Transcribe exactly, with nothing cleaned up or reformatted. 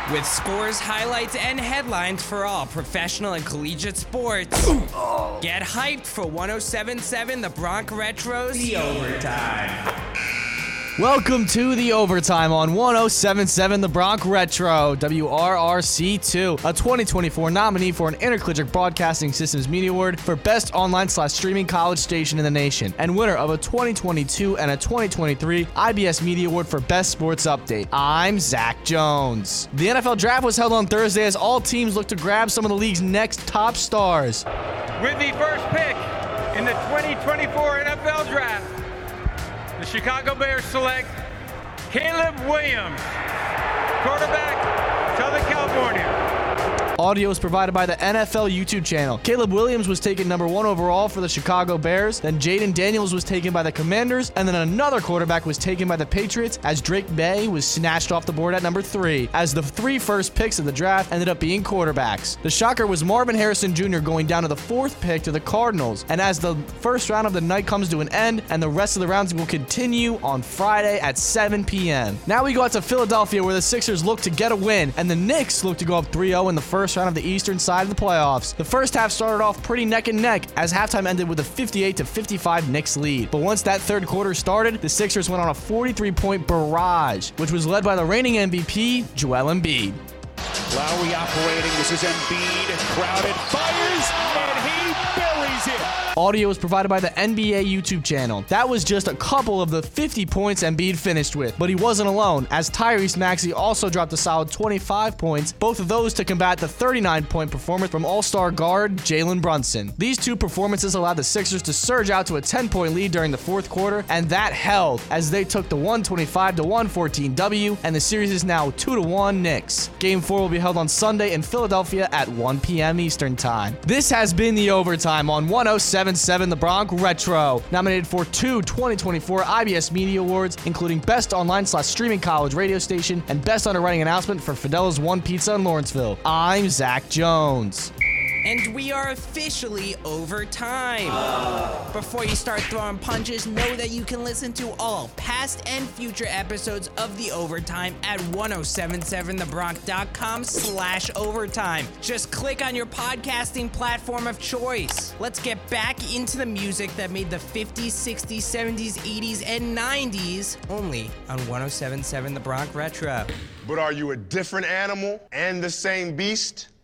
With scores, highlights, and headlines for all professional and collegiate sports. Get hyped for one oh seven point seven The Bronx Retro's The Overtime. Welcome to The Overtime on one oh seven point seven The Bronx Retro, W R R C two, a twenty twenty-four nominee for an Intercollegiate Broadcasting Systems Media Award for Best Online slash Streaming College Station in the Nation, and winner of a twenty twenty-two and a twenty twenty-three I B S Media Award for Best Sports Update. I'm Zach Jones. The N F L Draft was held on Thursday as all teams look to grab some of the league's next top stars. With the first pick in the twenty twenty-four N F L Draft, the Chicago Bears select Caleb Williams, quarterback, Southern California. Audio is provided by the N F L YouTube channel. Caleb Williams was taken number one overall for the Chicago Bears, then Jaden Daniels was taken by the Commanders, and then another quarterback was taken by the Patriots as Drake May was snatched off the board at number three, as the three first picks of the draft ended up being quarterbacks. The shocker was Marvin Harrison Junior going down to the fourth pick to the Cardinals, and as the first round of the night comes to an end, and the rest of the rounds will continue on Friday at seven p.m. Now we go out to Philadelphia, where the Sixers look to get a win, and the Knicks look to go up three oh in the first round of the eastern side of the playoffs. The first half started off pretty neck and neck as halftime ended with a fifty-eight to fifty-five Knicks lead. But once that third quarter started, the Sixers went on a forty-three point barrage, which was led by the reigning M V P, Joel Embiid. Lowry operating. This is Embiid. Crowded. Fires. And he buries it. Audio was provided by the N B A YouTube channel. That was just a couple of the fifty points Embiid finished with, but he wasn't alone, as Tyrese Maxey also dropped a solid twenty-five points, both of those to combat the thirty-nine point performance from All-Star guard Jalen Brunson. These two performances allowed the Sixers to surge out to a ten point lead during the fourth quarter, and that held as they took the one twenty-five to one fourteen W, and the series is now two to one Knicks. Game four will be held on Sunday in Philadelphia at one p.m. Eastern Time. This has been The Overtime on one oh seven point seven The Bronx Retro, nominated for two twenty twenty-four I B S Media Awards, including Best Online slash Streaming College Radio Station and Best Underwriting Announcement for Fidella's One Pizza in Lawrenceville. I'm Zach Jones. And we are officially overtime. Before you start throwing punches, know that you can listen to all past and future episodes of The Overtime at ten seventy-seven the bronx dot com slash overtime. Just click on your podcasting platform of choice. Let's get back into the music that made the fifties, sixties, seventies, eighties, and nineties, only on ten seventy-seven The Bronx Retro. But are you a different animal and the same beast?